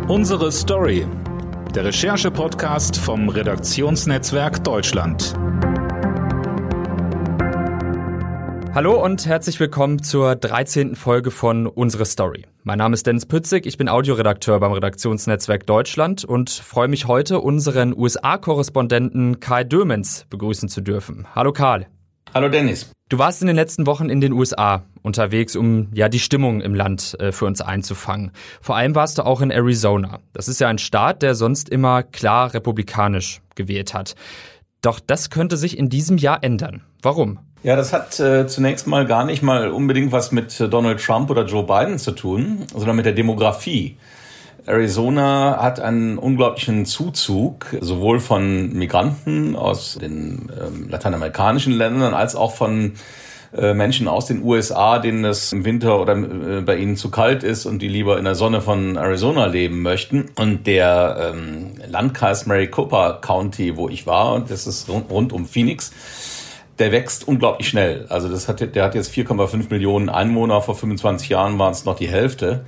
Unsere Story, der Recherche-Podcast vom Redaktionsnetzwerk Deutschland. Hallo und herzlich willkommen zur 13. Folge von Unsere Story. Mein Name ist Dennis Pützig, ich bin Audioredakteur beim Redaktionsnetzwerk Deutschland und freue mich heute, unseren USA-Korrespondenten Karl Dömens begrüßen zu dürfen. Hallo Karl. Hallo Dennis. Du warst in den letzten Wochen in den USA unterwegs, um die Stimmung im Land für uns einzufangen. Vor allem warst du auch in Arizona. Das ist ja ein Staat, der sonst immer klar republikanisch gewählt hat. Doch das könnte sich in diesem Jahr ändern. Warum? Ja, das hat zunächst mal gar nicht mal unbedingt was mit Donald Trump oder Joe Biden zu tun, sondern mit der Demografie. Arizona hat einen unglaublichen Zuzug, sowohl von Migranten aus den lateinamerikanischen Ländern als auch von Menschen aus den USA, denen es im Winter oder bei ihnen zu kalt ist und die lieber in der Sonne von Arizona leben möchten. Und der Landkreis Maricopa County, wo ich war, und das ist rund um Phoenix, der wächst unglaublich schnell. Also der hat jetzt 4,5 Millionen Einwohner. Vor 25 Jahren waren es noch die Hälfte.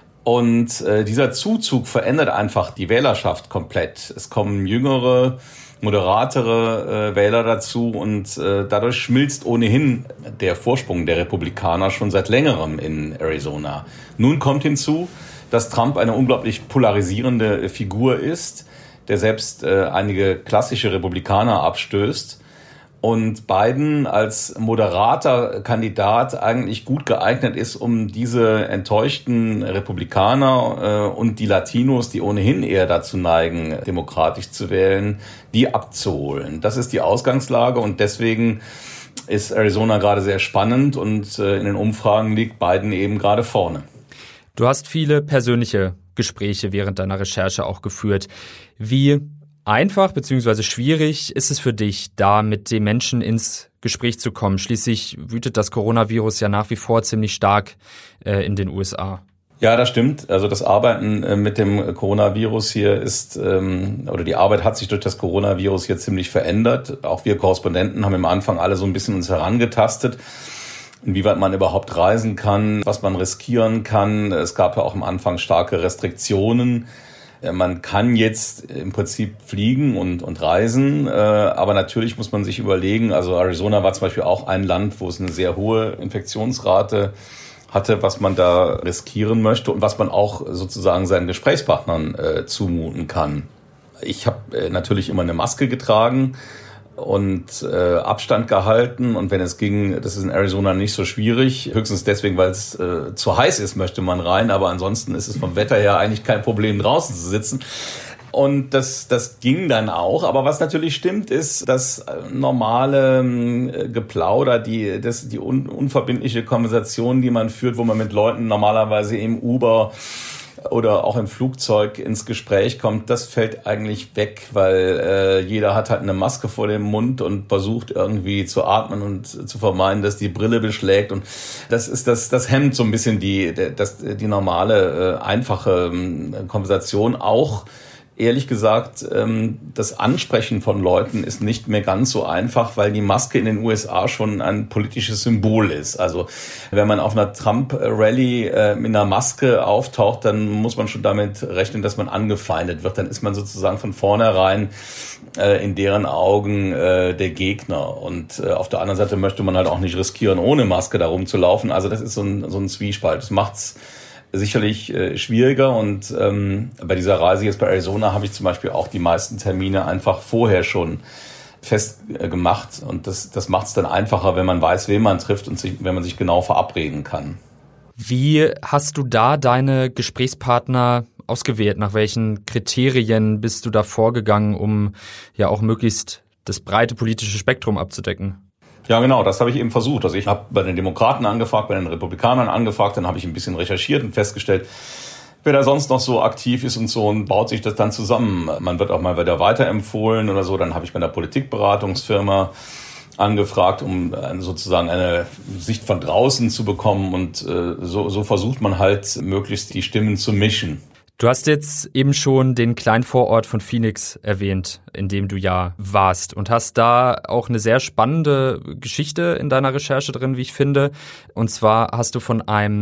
Und dieser Zuzug verändert einfach die Wählerschaft komplett. Es kommen jüngere, moderatere Wähler dazu und dadurch schmilzt ohnehin der Vorsprung der Republikaner schon seit längerem in Arizona. Nun kommt hinzu, dass Trump eine unglaublich polarisierende Figur ist, der selbst einige klassische Republikaner abstößt. Und Biden als moderater Kandidat eigentlich gut geeignet ist, um diese enttäuschten Republikaner und die Latinos, die ohnehin eher dazu neigen, demokratisch zu wählen, die abzuholen. Das ist die Ausgangslage und deswegen ist Arizona gerade sehr spannend und in den Umfragen liegt Biden eben gerade vorne. Du hast viele persönliche Gespräche während deiner Recherche auch geführt. Wie einfach bzw. schwierig ist es für dich, da mit den Menschen ins Gespräch zu kommen? Schließlich wütet das Coronavirus ja nach wie vor ziemlich stark in den USA. Ja, das stimmt. Also das Arbeiten mit dem Coronavirus hier ist, oder die Arbeit hat sich durch das Coronavirus hier ziemlich verändert. Auch wir Korrespondenten haben am Anfang alle so ein bisschen uns herangetastet, inwieweit man überhaupt reisen kann, was man riskieren kann. Es gab ja auch am Anfang starke Restriktionen. Man kann jetzt im Prinzip fliegen und reisen, aber natürlich muss man sich überlegen, also Arizona war zum Beispiel auch ein Land, wo es eine sehr hohe Infektionsrate hatte, was man da riskieren möchte und was man auch sozusagen seinen Gesprächspartnern zumuten kann. Ich habe natürlich immer eine Maske getragen und Abstand gehalten und wenn es ging, das ist in Arizona nicht so schwierig, höchstens deswegen, weil es zu heiß ist, möchte man rein, aber ansonsten ist es vom Wetter her eigentlich kein Problem, draußen zu sitzen. Und das ging dann auch. Aber was natürlich stimmt, ist, dass normale Geplauder, die unverbindliche Konversation, die man führt, wo man mit Leuten normalerweise im Uber oder auch im Flugzeug ins Gespräch kommt, das fällt eigentlich weg, weil jeder hat halt eine Maske vor dem Mund und versucht irgendwie zu atmen und zu vermeiden, dass die Brille beschlägt. Und das hemmt so ein bisschen die normale, einfache Konversation auch. Ehrlich gesagt, das Ansprechen von Leuten ist nicht mehr ganz so einfach, weil die Maske in den USA schon ein politisches Symbol ist. Also wenn man auf einer Trump-Rallye mit einer Maske auftaucht, dann muss man schon damit rechnen, dass man angefeindet wird. Dann ist man sozusagen von vornherein in deren Augen der Gegner. Und auf der anderen Seite möchte man halt auch nicht riskieren, ohne Maske da rumzulaufen. Also das ist so ein Zwiespalt. Das macht's sicherlich schwieriger und bei dieser Reise jetzt bei Arizona habe ich zum Beispiel auch die meisten Termine einfach vorher schon festgemacht und das macht es dann einfacher, wenn man weiß, wen man trifft und wenn man sich genau verabreden kann. Wie hast du da deine Gesprächspartner ausgewählt? Nach welchen Kriterien bist du da vorgegangen, um ja auch möglichst das breite politische Spektrum abzudecken? Ja, genau, das habe ich eben versucht. Also ich habe bei den Demokraten angefragt, bei den Republikanern angefragt, dann habe ich ein bisschen recherchiert und festgestellt, wer da sonst noch so aktiv ist und so und baut sich das dann zusammen. Man wird auch mal wieder weiterempfohlen oder so. Dann habe ich bei einer Politikberatungsfirma angefragt, um sozusagen eine Sicht von draußen zu bekommen und so versucht man halt möglichst die Stimmen zu mischen. Du hast jetzt eben schon den kleinen Vorort von Phoenix erwähnt, in dem du ja warst und hast da auch eine sehr spannende Geschichte in deiner Recherche drin, wie ich finde. Und zwar hast du von einem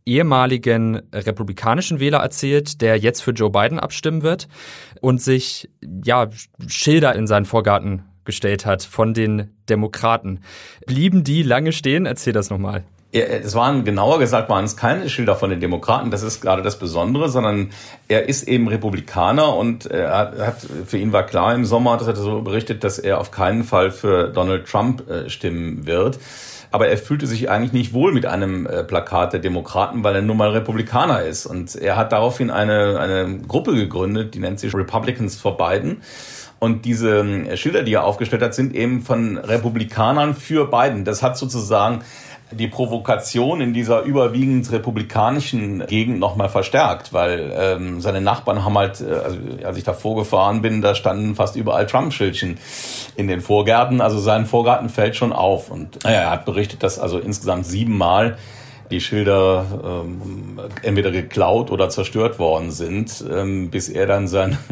ehemaligen republikanischen Wähler erzählt, der jetzt für Joe Biden abstimmen wird und sich Schilder in seinen Vorgarten gestellt hat von den Demokraten. Blieben die lange stehen? Erzähl das nochmal. Genauer gesagt waren es keine Schilder von den Demokraten, das ist gerade das Besondere, sondern er ist eben Republikaner und für ihn war klar im Sommer, das hat er so berichtet, dass er auf keinen Fall für Donald Trump stimmen wird. Aber er fühlte sich eigentlich nicht wohl mit einem Plakat der Demokraten, weil er nun mal Republikaner ist. Und er hat daraufhin eine Gruppe gegründet, die nennt sich Republicans for Biden. Und diese Schilder, die er aufgestellt hat, sind eben von Republikanern für Biden. Das hat sozusagen die Provokation in dieser überwiegend republikanischen Gegend nochmal verstärkt, weil seine Nachbarn haben halt, als ich da vorgefahren bin, da standen fast überall Trump-Schildchen in den Vorgärten. Also sein Vorgarten fällt schon auf. Und er hat berichtet, dass also insgesamt 7 Mal die Schilder entweder geklaut oder zerstört worden sind, bis er dann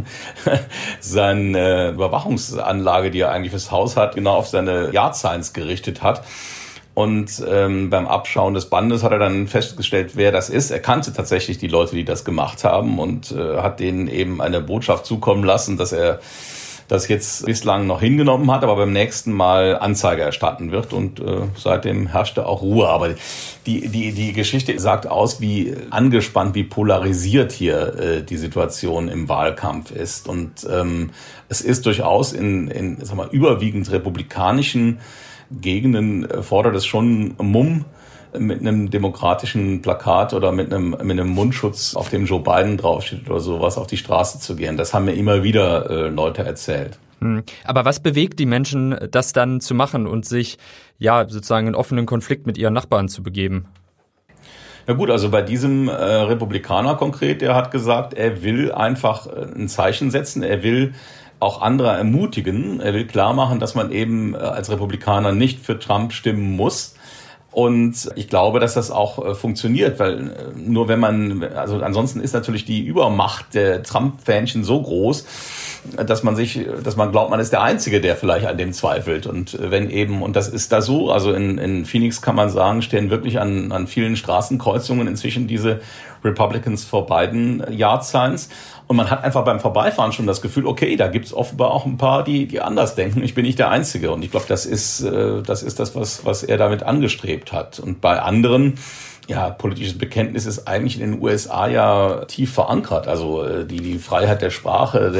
seine Überwachungsanlage, die er eigentlich fürs Haus hat, genau auf seine Yard-Signs gerichtet hat. Und beim Abschauen des Bandes hat er dann festgestellt, wer das ist. Er kannte tatsächlich die Leute, die das gemacht haben und hat denen eben eine Botschaft zukommen lassen, dass er das jetzt bislang noch hingenommen hat, aber beim nächsten Mal Anzeige erstatten wird. Und seitdem herrschte auch Ruhe. Aber die Geschichte sagt aus, wie angespannt, wie polarisiert hier die Situation im Wahlkampf ist. Und es ist durchaus in überwiegend republikanischen Gegenden fordert es schon Mumm, mit einem demokratischen Plakat oder mit einem Mundschutz, auf dem Joe Biden draufsteht oder sowas, auf die Straße zu gehen. Das haben mir immer wieder Leute erzählt. Aber was bewegt die Menschen, das dann zu machen und sich sozusagen in offenen Konflikt mit ihren Nachbarn zu begeben? Ja gut, also bei diesem Republikaner konkret, der hat gesagt, er will einfach ein Zeichen setzen, er will auch andere ermutigen. Er will klar machen, dass man eben als Republikaner nicht für Trump stimmen muss. Und ich glaube, dass das auch funktioniert, weil nur wenn ansonsten ist natürlich die Übermacht der Trump-Fähnchen so groß, dass man glaubt, man ist der Einzige, der vielleicht an dem zweifelt. Und und das ist da so, also in Phoenix kann man sagen, stehen wirklich an vielen Straßenkreuzungen inzwischen diese Republicans for Biden Yard Signs. Und man hat einfach beim Vorbeifahren schon das Gefühl, okay, da gibt's offenbar auch ein paar, die anders denken. Ich bin nicht der Einzige. Und ich glaube, das ist das, was er damit angestrebt hat. Und bei anderen, politisches Bekenntnis ist eigentlich in den USA ja tief verankert. Also die Freiheit der Sprache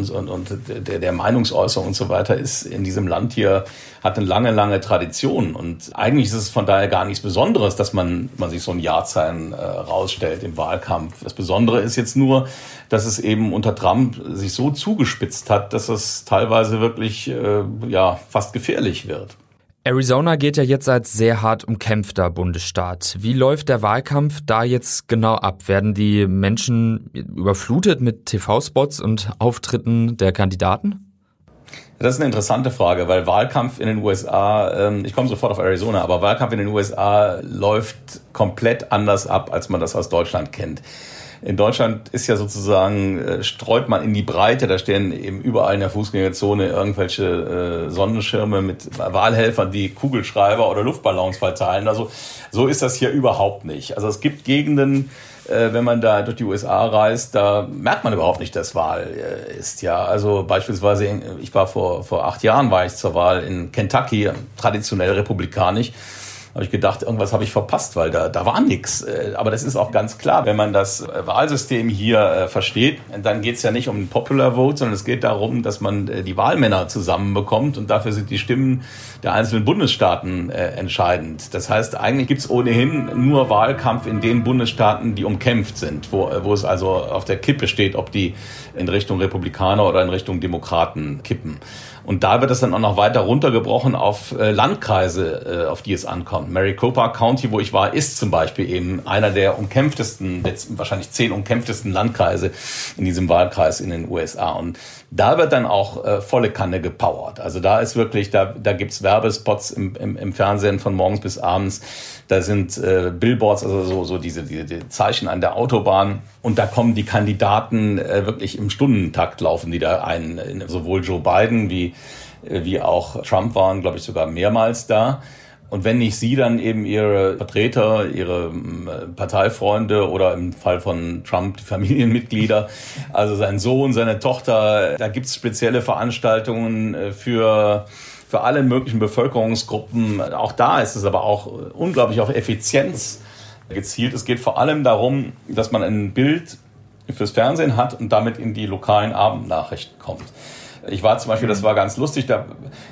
der Meinungsäußerung und so weiter ist in diesem Land hier, hat eine lange, lange Tradition. Und eigentlich ist es von daher gar nichts Besonderes, dass man sich so ein Yard-Sign rausstellt im Wahlkampf. Das Besondere ist jetzt nur, dass es eben unter Trump sich so zugespitzt hat, dass es teilweise wirklich fast gefährlich wird. Arizona gilt ja jetzt als sehr hart umkämpfter Bundesstaat. Wie läuft der Wahlkampf da jetzt genau ab? Werden die Menschen überflutet mit TV-Spots und Auftritten der Kandidaten? Das ist eine interessante Frage, weil Wahlkampf in den USA, ich komme sofort auf Arizona, aber Wahlkampf in den USA läuft komplett anders ab, als man das aus Deutschland kennt. In Deutschland ist ja sozusagen, streut man in die Breite, da stehen eben überall in der Fußgängerzone irgendwelche Sonnenschirme mit Wahlhelfern, die Kugelschreiber oder Luftballons verteilen. Also so ist das hier überhaupt nicht. Also es gibt Gegenden, wenn man da durch die USA reist, da merkt man überhaupt nicht, dass Wahl ist. Ja, also beispielsweise, ich war vor 8 Jahren war ich zur Wahl in Kentucky, traditionell republikanisch. Habe ich gedacht, irgendwas habe ich verpasst, weil da war nichts. Aber das ist auch ganz klar, wenn man das Wahlsystem hier versteht, dann geht es ja nicht um den Popular Vote, sondern es geht darum, dass man die Wahlmänner zusammenbekommt und dafür sind die Stimmen der einzelnen Bundesstaaten entscheidend. Das heißt, eigentlich gibt es ohnehin nur Wahlkampf in den Bundesstaaten, die umkämpft sind, wo es also auf der Kippe steht, ob die in Richtung Republikaner oder in Richtung Demokraten kippen. Und da wird es dann auch noch weiter runtergebrochen auf Landkreise, auf die es ankommt. Maricopa County, wo ich war, ist zum Beispiel eben einer der umkämpftesten, wahrscheinlich 10 umkämpftesten Landkreise in diesem Wahlkreis in den USA. Und da wird dann auch volle Kanne gepowert. Also da ist wirklich, da gibt's Werbespots im Fernsehen von morgens bis abends. Da sind Billboards, also so diese Zeichen an der Autobahn. Und da kommen die Kandidaten wirklich im Stundentakt, laufen die da ein. Sowohl Joe Biden wie auch Trump waren, glaube ich, sogar mehrmals da. Und wenn nicht sie, dann eben ihre Vertreter, ihre Parteifreunde oder im Fall von Trump die Familienmitglieder, also sein Sohn, seine Tochter. Da gibt es spezielle Veranstaltungen für alle möglichen Bevölkerungsgruppen. Auch da ist es aber auch unglaublich auf Effizienz gezielt. Es geht vor allem darum, dass man ein Bild fürs Fernsehen hat und damit in die lokalen Abendnachrichten kommt. Ich war zum Beispiel, das war ganz lustig, das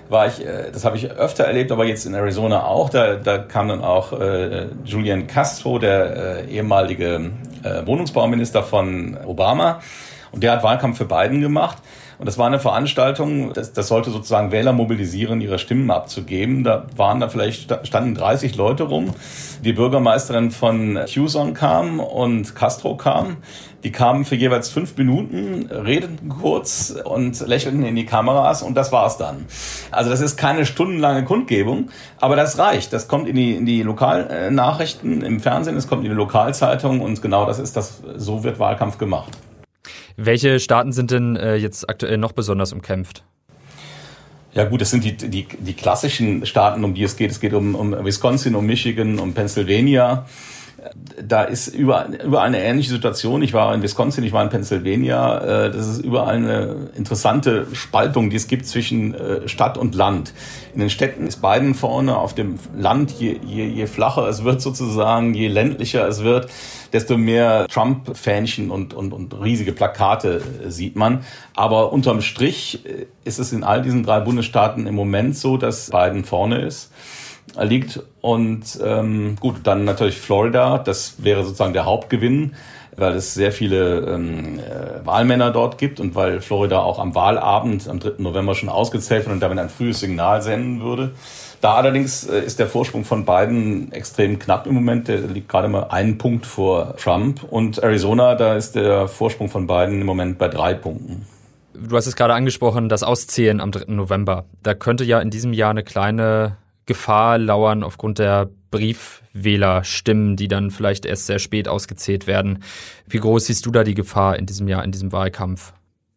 habe ich öfter erlebt, aber jetzt in Arizona auch, da kam dann auch Julian Castro, der ehemalige Wohnungsbauminister von Obama, und der hat Wahlkampf für Biden gemacht. Und das war eine Veranstaltung, das sollte sozusagen Wähler mobilisieren, ihre Stimmen abzugeben. Da standen 30 Leute rum. Die Bürgermeisterin von Tucson kam und Castro kam. Die kamen für jeweils 5 Minuten, redeten kurz und lächelten in die Kameras, und das war's dann. Also das ist keine stundenlange Kundgebung, aber das reicht. Das kommt in die Lokalnachrichten im Fernsehen, es kommt in die Lokalzeitung, und genau so wird Wahlkampf gemacht. Welche Staaten sind denn jetzt aktuell noch besonders umkämpft? Ja gut, das sind die klassischen Staaten, um die es geht. Es geht um Wisconsin, um Michigan, um Pennsylvania. Da ist überall eine ähnliche Situation. Ich war in Wisconsin, ich war in Pennsylvania. Das ist überall eine interessante Spaltung, die es gibt zwischen Stadt und Land. In den Städten ist Biden vorne, auf dem Land, je flacher es wird sozusagen, je ländlicher es wird, desto mehr Trump-Fähnchen und riesige Plakate sieht man. Aber unterm Strich ist es in all diesen 3 Bundesstaaten im Moment so, dass Biden vorne liegt. Und gut, dann natürlich Florida, das wäre sozusagen der Hauptgewinn, weil es sehr viele Wahlmänner dort gibt und weil Florida auch am Wahlabend am 3. November schon ausgezählt wird und damit ein frühes Signal senden würde. Da allerdings ist der Vorsprung von Biden extrem knapp im Moment. Der liegt gerade mal 1 Punkt vor Trump. Und Arizona, da ist der Vorsprung von Biden im Moment bei 3 Punkten. Du hast es gerade angesprochen, das Auszählen am 3. November. Da könnte ja in diesem Jahr eine kleine Gefahr lauern aufgrund der Briefwählerstimmen, die dann vielleicht erst sehr spät ausgezählt werden. Wie groß siehst du da die Gefahr in diesem Jahr, in diesem Wahlkampf?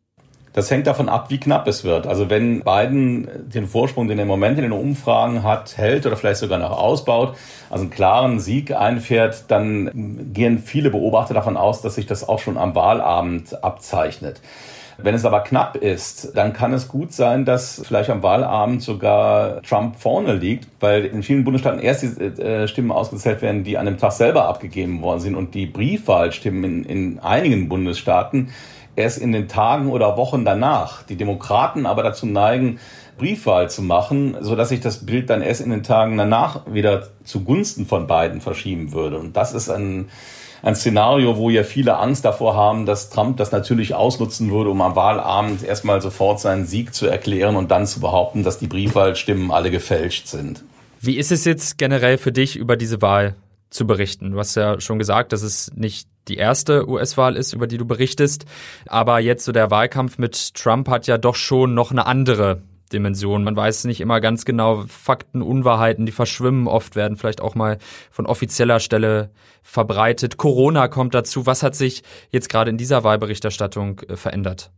Das hängt davon ab, wie knapp es wird. Also wenn Biden den Vorsprung, den er im Moment in den Umfragen hat, hält oder vielleicht sogar noch ausbaut, also einen klaren Sieg einfährt, dann gehen viele Beobachter davon aus, dass sich das auch schon am Wahlabend abzeichnet. Wenn es aber knapp ist, dann kann es gut sein, dass vielleicht am Wahlabend sogar Trump vorne liegt, weil in vielen Bundesstaaten erst die Stimmen ausgezählt werden, die an dem Tag selber abgegeben worden sind, und die Briefwahlstimmen in einigen Bundesstaaten erst in den Tagen oder Wochen danach. Die Demokraten aber dazu neigen, Briefwahl zu machen, sodass sich das Bild dann erst in den Tagen danach wieder zugunsten von Biden verschieben würde. Und das ist ein Szenario, wo ja viele Angst davor haben, dass Trump das natürlich ausnutzen würde, um am Wahlabend erstmal sofort seinen Sieg zu erklären und dann zu behaupten, dass die Briefwahlstimmen alle gefälscht sind. Wie ist es jetzt generell für dich, über diese Wahl zu berichten? Du hast ja schon gesagt, dass es nicht die erste US-Wahl ist, über die du berichtest. Aber jetzt so der Wahlkampf mit Trump hat ja doch schon noch eine andere Dimension. Man weiß nicht immer ganz genau, Fakten, Unwahrheiten, die verschwimmen oft, werden vielleicht auch mal von offizieller Stelle verbreitet. Corona kommt dazu. Was hat sich jetzt gerade in dieser Wahlberichterstattung verändert?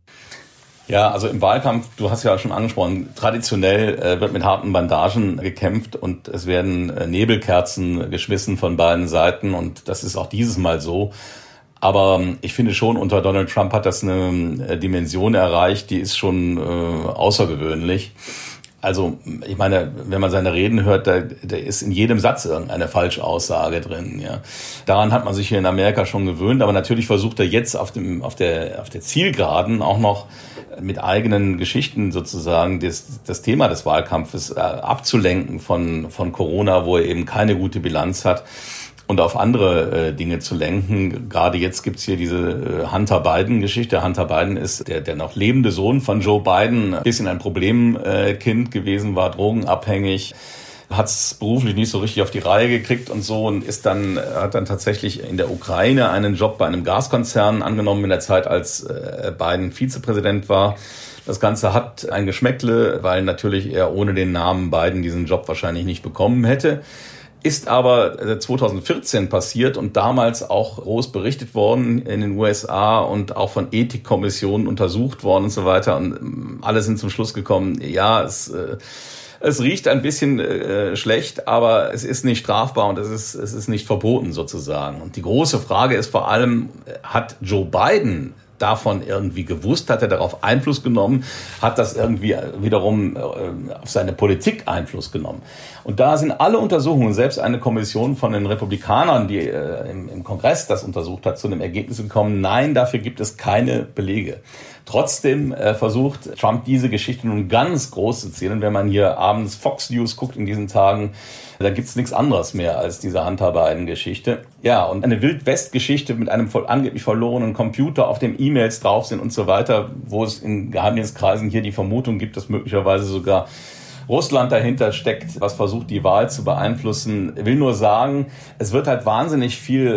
Ja, also im Wahlkampf, du hast ja schon angesprochen, traditionell wird mit harten Bandagen gekämpft und es werden Nebelkerzen geschmissen von beiden Seiten, und das ist auch dieses Mal so. Aber ich finde schon, unter Donald Trump hat das eine Dimension erreicht, die ist schon außergewöhnlich. Also ich meine, wenn man seine Reden hört, da ist in jedem Satz irgendeine Falschaussage drin. Ja. Daran hat man sich hier in Amerika schon gewöhnt, aber natürlich versucht er jetzt auf der Zielgeraden auch noch mit eigenen Geschichten sozusagen das Thema des Wahlkampfes abzulenken von Corona, wo er eben keine gute Bilanz hat, und auf andere Dinge zu lenken. Gerade jetzt gibt's hier diese Hunter Biden-Geschichte. Hunter Biden ist der noch lebende Sohn von Joe Biden, ein bisschen ein Problemkind gewesen, war drogenabhängig, hat's beruflich nicht so richtig auf die Reihe gekriegt und so, und hat dann tatsächlich in der Ukraine einen Job bei einem Gaskonzern angenommen in der Zeit, als Biden Vizepräsident war. Das Ganze hat ein Geschmäckle, weil natürlich er ohne den Namen Biden diesen Job wahrscheinlich nicht bekommen hätte. Ist aber 2014 passiert und damals auch groß berichtet worden in den USA und auch von Ethikkommissionen untersucht worden und so weiter. Und alle sind zum Schluss gekommen, ja, es Es riecht ein bisschen schlecht, aber es ist nicht strafbar und es ist nicht verboten sozusagen. Und die große Frage ist vor allem, hat Joe Biden davon irgendwie gewusst, hat er darauf Einfluss genommen, hat das irgendwie wiederum auf seine Politik Einfluss genommen. Und da sind alle Untersuchungen, selbst eine Kommission von den Republikanern, die im Kongress das untersucht hat, zu einem Ergebnis gekommen, nein, dafür gibt es keine Belege. Trotzdem versucht Trump diese Geschichte nun ganz groß zu ziehen. Und wenn man hier abends Fox News guckt in diesen Tagen, da gibt's nichts anderes mehr als diese Hunter Biden-Geschichte. Ja, und eine Wild-West-Geschichte mit einem angeblich verlorenen Computer, auf dem E-Mails drauf sind und so weiter, wo es in Geheimdienstkreisen hier die Vermutung gibt, dass möglicherweise sogar Russland dahinter steckt, was versucht, die Wahl zu beeinflussen. Ich will nur sagen, es wird halt wahnsinnig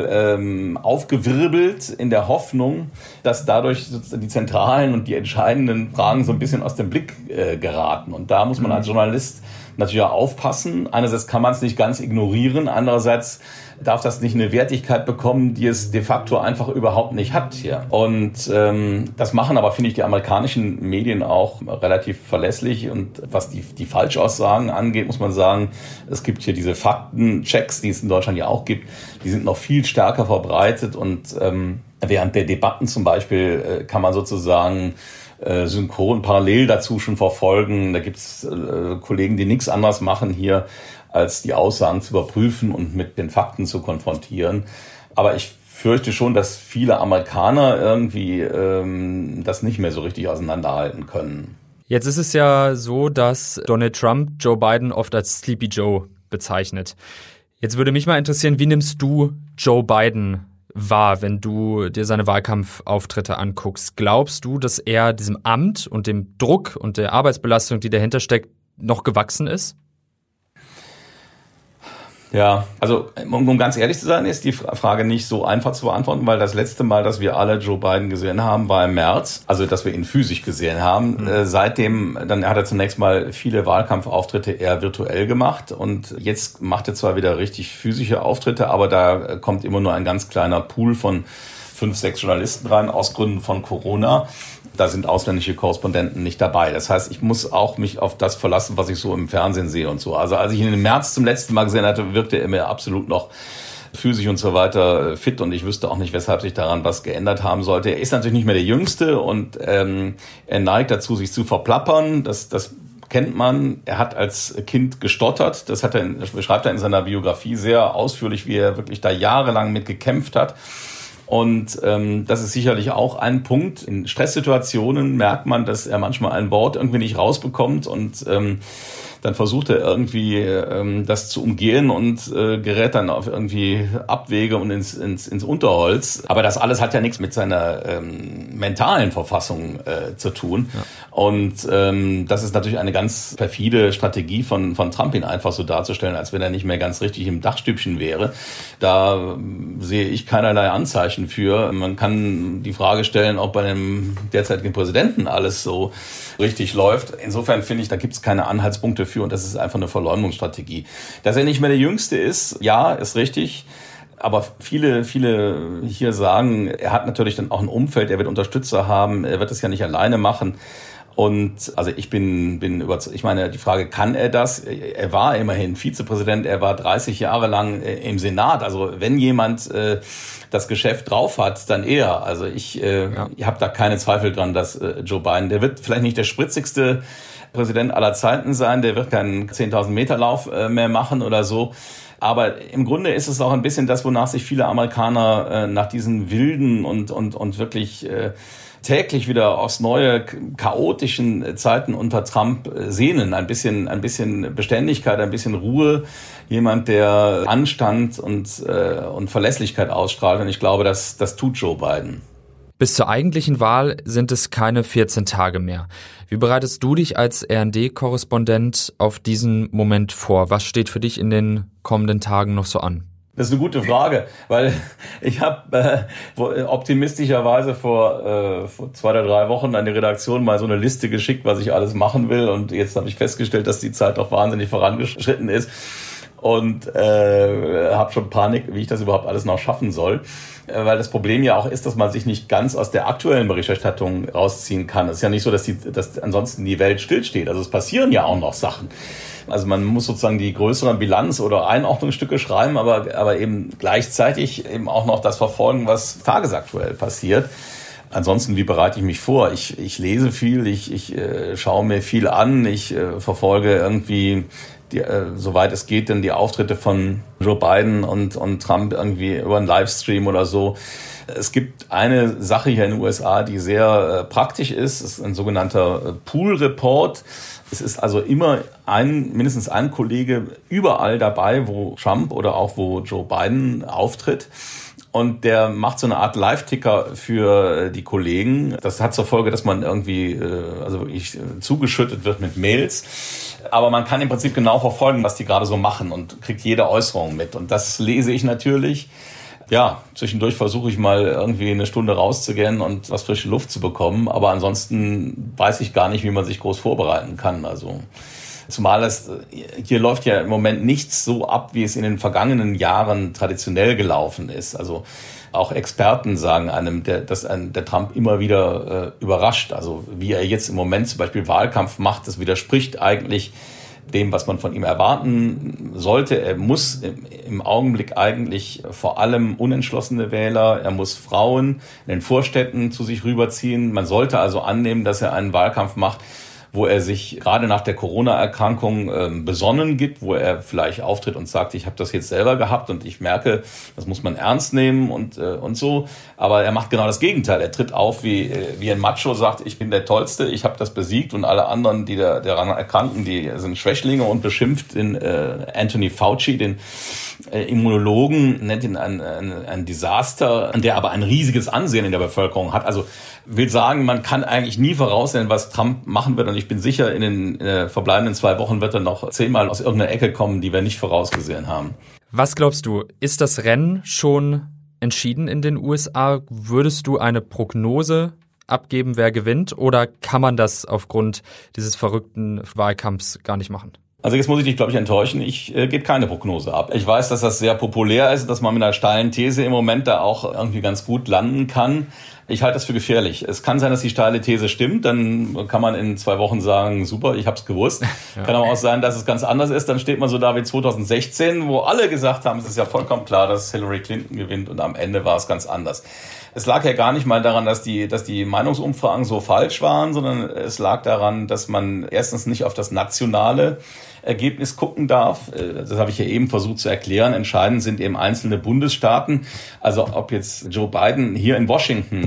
viel aufgewirbelt in der Hoffnung, dass dadurch die zentralen und die entscheidenden Fragen so ein bisschen aus dem Blick geraten. Und da muss man als Journalist natürlich auch aufpassen. Einerseits kann man es nicht ganz ignorieren, andererseits darf das nicht eine Wertigkeit bekommen, die es de facto einfach überhaupt nicht hat hier. Und das machen aber, finde ich, die amerikanischen Medien auch relativ verlässlich. Und was die Falschaussagen angeht, muss man sagen, es gibt hier diese Faktenchecks, die es in Deutschland ja auch gibt, die sind noch viel stärker verbreitet. Und während der Debatten zum Beispiel kann man sozusagen synchron parallel dazu schon verfolgen. Da gibt es Kollegen, die nichts anderes machen hier, als die Aussagen zu überprüfen und mit den Fakten zu konfrontieren. Aber ich fürchte schon, dass viele Amerikaner irgendwie das nicht mehr so richtig auseinanderhalten können. Jetzt ist es ja so, dass Donald Trump Joe Biden oft als Sleepy Joe bezeichnet. Jetzt würde mich mal interessieren, wie nimmst du Joe Biden wahr, wenn du dir seine Wahlkampfauftritte anguckst? Glaubst du, dass er diesem Amt und dem Druck und der Arbeitsbelastung, die dahinter steckt, noch gewachsen ist? Ja, also um ganz ehrlich zu sein, ist die Frage nicht so einfach zu beantworten, weil das letzte Mal, dass wir alle Joe Biden gesehen haben, war im März, also dass wir ihn physisch gesehen haben. Seitdem, dann hat er zunächst mal viele Wahlkampfauftritte eher virtuell gemacht und jetzt macht er zwar wieder richtig physische Auftritte, aber da kommt immer nur ein ganz kleiner Pool von 5, 6 Journalisten rein, aus Gründen von Corona. Da sind ausländische Korrespondenten nicht dabei. Das heißt, ich muss auch mich auf das verlassen, was ich so im Fernsehen sehe und so. Also als ich ihn im März zum letzten Mal gesehen hatte, wirkte er mir absolut noch physisch und so weiter fit und ich wüsste auch nicht, weshalb sich daran was geändert haben sollte. Er ist natürlich nicht mehr der Jüngste und er neigt dazu, sich zu verplappern. Das kennt man. Er hat als Kind gestottert. Das beschreibt er in seiner Biografie sehr ausführlich, wie er wirklich da jahrelang mit gekämpft hat. Und das ist sicherlich auch ein Punkt. In Stresssituationen merkt man, dass er manchmal ein Wort irgendwie nicht rausbekommt und dann versucht er irgendwie das zu umgehen und gerät dann auf irgendwie Abwege und ins Unterholz. Aber das alles hat ja nichts mit seiner mentalen Verfassung zu tun. Ja. Und das ist natürlich eine ganz perfide Strategie von Trump, ihn einfach so darzustellen, als wenn er nicht mehr ganz richtig im Dachstübchen wäre. Da sehe ich keinerlei Anzeichen für. Man kann die Frage stellen, ob bei dem derzeitigen Präsidenten alles so richtig läuft. Insofern finde ich, da gibt es keine Anhaltspunkte für und das ist einfach eine Verleumdungsstrategie. Dass er nicht mehr der Jüngste ist, ja, ist richtig. Aber viele hier sagen, er hat natürlich dann auch ein Umfeld, er wird Unterstützer haben, er wird das ja nicht alleine machen. Und also ich bin überzeugt, ich meine, die Frage, kann er das? Er war immerhin Vizepräsident, er war 30 Jahre lang im Senat. Also wenn jemand das Geschäft drauf hat, dann er. Also ich habe da keine Zweifel dran, dass Joe Biden, der wird vielleicht nicht der spritzigste Präsident aller Zeiten sein, der wird keinen 10.000 Meter Lauf mehr machen oder so. Aber im Grunde ist es auch ein bisschen das, wonach sich viele Amerikaner nach diesen wilden und wirklich täglich wieder aufs neue chaotischen Zeiten unter Trump sehnen. Ein bisschen Beständigkeit, ein bisschen Ruhe. Jemand, der Anstand und Verlässlichkeit ausstrahlt. Und ich glaube, das tut Joe Biden. Bis zur eigentlichen Wahl sind es keine 14 Tage mehr. Wie bereitest du dich als RND-Korrespondent auf diesen Moment vor? Was steht für dich in den kommenden Tagen noch so an? Das ist eine gute Frage, weil ich habe optimistischerweise vor 2 oder 3 Wochen an die Redaktion mal so eine Liste geschickt, was ich alles machen will. Und jetzt habe ich festgestellt, dass die Zeit doch wahnsinnig vorangeschritten ist. und habe schon Panik, wie ich das überhaupt alles noch schaffen soll. Weil das Problem ja auch ist, dass man sich nicht ganz aus der aktuellen Berichterstattung rausziehen kann. Es ist ja nicht so, dass ansonsten die Welt stillsteht. Also es passieren ja auch noch Sachen. Also man muss sozusagen die größeren Bilanz- oder Einordnungsstücke schreiben, aber eben gleichzeitig eben auch noch das verfolgen, was tagesaktuell passiert. Ansonsten, wie bereite ich mich vor? Ich lese viel, ich schaue mir viel an, ich verfolge irgendwie soweit es geht, denn die Auftritte von Joe Biden und Trump irgendwie über einen Livestream oder so. Es gibt eine Sache hier in den USA, die sehr praktisch ist. Es ist ein sogenannter Pool Report. Es ist also immer mindestens ein Kollege überall dabei, wo Trump oder auch wo Joe Biden auftritt. Und der macht so eine Art Live-Ticker für die Kollegen. Das hat zur Folge, dass man irgendwie wirklich zugeschüttet wird mit Mails. Aber man kann im Prinzip genau verfolgen, was die gerade so machen und kriegt jede Äußerung mit. Und das lese ich natürlich. Ja, zwischendurch versuche ich mal irgendwie eine Stunde rauszugehen und was frische Luft zu bekommen. Aber ansonsten weiß ich gar nicht, wie man sich groß vorbereiten kann. Also zumal hier läuft ja im Moment nichts so ab, wie es in den vergangenen Jahren traditionell gelaufen ist. Also auch Experten sagen dass der Trump immer wieder überrascht. Also wie er jetzt im Moment zum Beispiel Wahlkampf macht, das widerspricht eigentlich dem, was man von ihm erwarten sollte. Er muss im Augenblick eigentlich vor allem unentschlossene Wähler, er muss Frauen in den Vorstädten zu sich rüberziehen. Man sollte also annehmen, dass er einen Wahlkampf macht, wo er sich gerade nach der Corona-Erkrankung besonnen gibt, wo er vielleicht auftritt und sagt, ich habe das jetzt selber gehabt und ich merke, das muss man ernst nehmen und so. Aber er macht genau das Gegenteil. Er tritt auf wie ein Macho, sagt, ich bin der Tollste, ich habe das besiegt und alle anderen, die daran erkranken, die sind Schwächlinge, und beschimpft den Anthony Fauci, den Immunologen, nennt ihn ein Desaster, der aber ein riesiges Ansehen in der Bevölkerung hat. Also will sagen, man kann eigentlich nie voraussehen, was Trump machen wird. Und ich bin sicher, in den verbleibenden 2 Wochen wird er noch 10-mal aus irgendeiner Ecke kommen, die wir nicht vorausgesehen haben. Was glaubst du, ist das Rennen schon entschieden in den USA? Würdest du eine Prognose abgeben, wer gewinnt? Oder kann man das aufgrund dieses verrückten Wahlkampfs gar nicht machen? Also jetzt muss ich dich, glaube ich, enttäuschen. Ich gebe keine Prognose ab. Ich weiß, dass das sehr populär ist, dass man mit einer steilen These im Moment da auch irgendwie ganz gut landen kann. Ich halte das für gefährlich. Es kann sein, dass die steile These stimmt. Dann kann man in 2 Wochen sagen, super, ich habe es gewusst. Ja. Kann aber auch sein, dass es ganz anders ist. Dann steht man so da wie 2016, wo alle gesagt haben, es ist ja vollkommen klar, dass Hillary Clinton gewinnt. Und am Ende war es ganz anders. Es lag ja gar nicht mal daran, dass die Meinungsumfragen so falsch waren, sondern es lag daran, dass man erstens nicht auf das nationale Ergebnis gucken darf. Das habe ich ja eben versucht zu erklären. Entscheidend sind eben einzelne Bundesstaaten. Also ob jetzt Joe Biden hier in Washington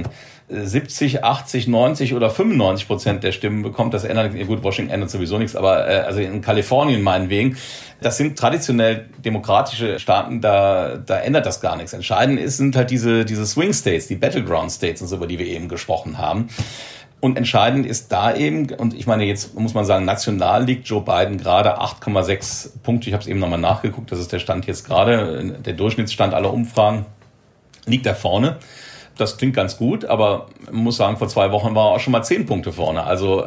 70, 80, 90 oder 95% der Stimmen bekommt, das ändert, gut, Washington ändert sowieso nichts, aber also in Kalifornien meinetwegen, das sind traditionell demokratische Staaten, da ändert das gar nichts. Entscheidend sind halt diese Swing States, die Battleground States und so, über die wir eben gesprochen haben. Und entscheidend ist da eben, und ich meine, jetzt muss man sagen, national liegt Joe Biden gerade 8,6 Punkte. Ich habe es eben nochmal nachgeguckt, das ist der Stand jetzt gerade, der Durchschnittsstand aller Umfragen, liegt er vorne. Das klingt ganz gut, aber man muss sagen, vor 2 Wochen war er auch schon mal 10 Punkte vorne. Also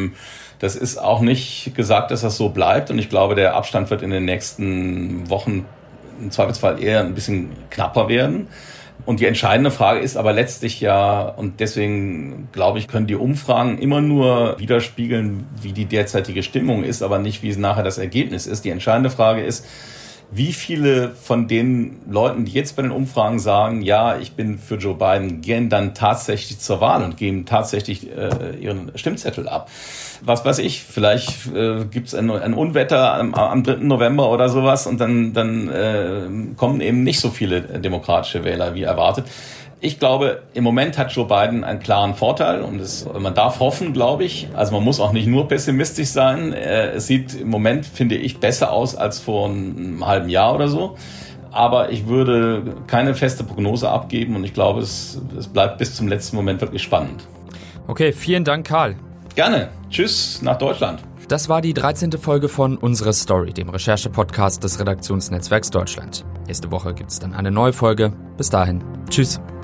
das ist auch nicht gesagt, dass das so bleibt. Und ich glaube, der Abstand wird in den nächsten Wochen im Zweifelsfall eher ein bisschen knapper werden. Und die entscheidende Frage ist aber letztlich ja, und deswegen glaube ich, können die Umfragen immer nur widerspiegeln, wie die derzeitige Stimmung ist, aber nicht, wie nachher das Ergebnis ist. Die entscheidende Frage ist, wie viele von den Leuten, die jetzt bei den Umfragen sagen, ja, ich bin für Joe Biden, gehen dann tatsächlich zur Wahl und geben tatsächlich ihren Stimmzettel ab. Was weiß ich, vielleicht gibt's ein Unwetter am 3. November oder sowas und dann kommen eben nicht so viele demokratische Wähler wie erwartet. Ich glaube, im Moment hat Joe Biden einen klaren Vorteil und man darf hoffen, glaube ich. Also man muss auch nicht nur pessimistisch sein. Es sieht im Moment, finde ich, besser aus als vor einem halben Jahr oder so. Aber ich würde keine feste Prognose abgeben und ich glaube, es bleibt bis zum letzten Moment wirklich spannend. Okay, vielen Dank, Karl. Gerne. Tschüss nach Deutschland. Das war die 13. Folge von Unsere Story, dem Recherche-Podcast des Redaktionsnetzwerks Deutschland. Nächste Woche gibt es dann eine neue Folge. Bis dahin. Tschüss.